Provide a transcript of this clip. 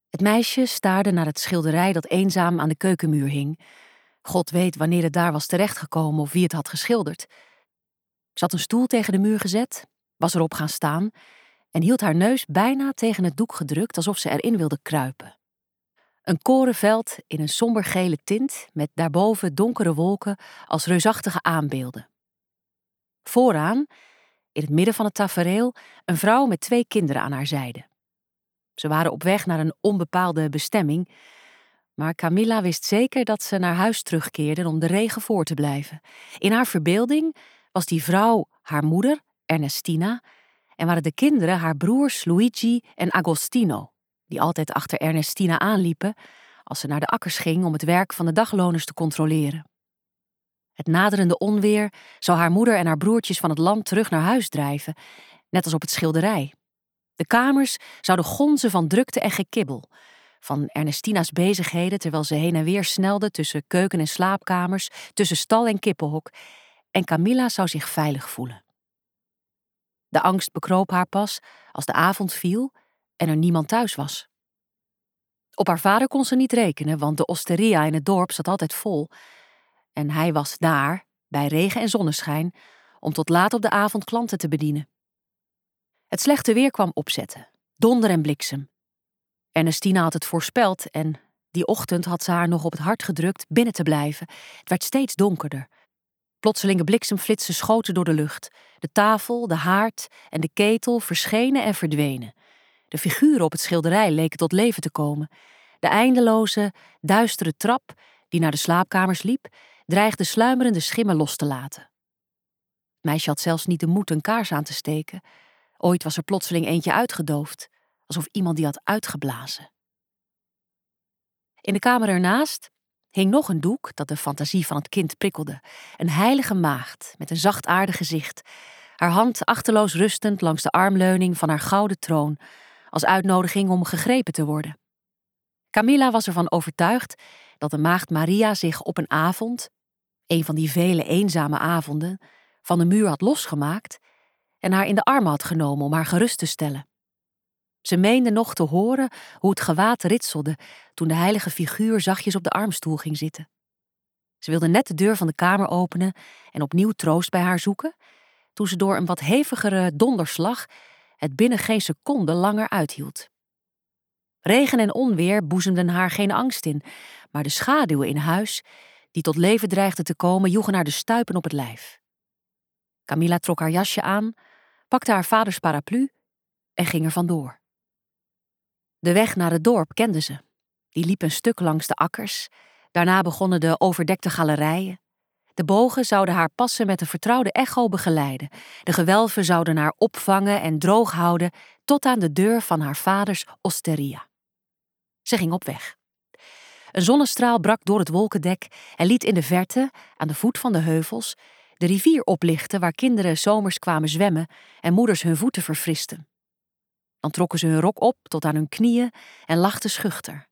Het meisje staarde naar het schilderij dat eenzaam aan de keukenmuur hing. God weet wanneer het daar was terechtgekomen of wie het had geschilderd. Ze had een stoel tegen de muur gezet, was erop gaan staan en hield haar neus bijna tegen het doek gedrukt alsof ze erin wilde kruipen. Een korenveld in een sombergele tint met daarboven donkere wolken als reusachtige aanbeelden. Vooraan, in het midden van het tafereel, een vrouw met 2 kinderen aan haar zijde. Ze waren op weg naar een onbepaalde bestemming, maar Camilla wist zeker dat ze naar huis terugkeerden om de regen voor te blijven. In haar verbeelding was die vrouw haar moeder, Ernestina, en waren de kinderen haar broers Luigi en Agostino, die altijd achter Ernestina aanliepen als ze naar de akkers ging om het werk van de dagloners te controleren. Het naderende onweer zou haar moeder en haar broertjes van het land terug naar huis drijven, net als op het schilderij. De kamers zouden gonzen van drukte en gekibbel, van Ernestina's bezigheden terwijl ze heen en weer snelde tussen keuken en slaapkamers, tussen stal en kippenhok, en Camilla zou zich veilig voelen. De angst bekroop haar pas als de avond viel en er niemand thuis was. Op haar vader kon ze niet rekenen, want de osteria in het dorp zat altijd vol. En hij was daar, bij regen en zonneschijn, om tot laat op de avond klanten te bedienen. Het slechte weer kwam opzetten, donder en bliksem. Ernestina had het voorspeld en die ochtend had ze haar nog op het hart gedrukt binnen te blijven. Het werd steeds donkerder. Plotselinge bliksemflitsen schoten door de lucht. De tafel, de haard en de ketel verschenen en verdwenen. De figuren op het schilderij leken tot leven te komen. De eindeloze, duistere trap die naar de slaapkamers liep, dreigde sluimerende schimmen los te laten. Het meisje had zelfs niet de moed een kaars aan te steken. Ooit was er plotseling eentje uitgedoofd, alsof iemand die had uitgeblazen. In de kamer ernaast hing nog een doek dat de fantasie van het kind prikkelde. Een heilige maagd met een zachtaardig gezicht, haar hand achteloos rustend langs de armleuning van haar gouden troon, als uitnodiging om gegrepen te worden. Camilla was ervan overtuigd dat de maagd Maria zich op een avond, een van die vele eenzame avonden, van de muur had losgemaakt en haar in de armen had genomen om haar gerust te stellen. Ze meende nog te horen hoe het gewaad ritselde toen de heilige figuur zachtjes op de armstoel ging zitten. Ze wilde net de deur van de kamer openen en opnieuw troost bij haar zoeken, toen ze door een wat hevigere donderslag het binnen geen seconde langer uithield. Regen en onweer boezemden haar geen angst in, maar de schaduwen in huis, die tot leven dreigden te komen, joegen haar de stuipen op het lijf. Camilla trok haar jasje aan, pakte haar vaders paraplu en ging er vandoor. De weg naar het dorp kende ze. Die liep een stuk langs de akkers. Daarna begonnen de overdekte galerijen. De bogen zouden haar passen met een vertrouwde echo begeleiden. De gewelven zouden haar opvangen en droog houden tot aan de deur van haar vaders osteria. Ze ging op weg. Een zonnestraal brak door het wolkendek en liet in de verte, aan de voet van de heuvels, de rivier oplichten waar kinderen 's zomers kwamen zwemmen en moeders hun voeten verfristen. Dan trokken ze hun rok op tot aan hun knieën en lachten schuchter.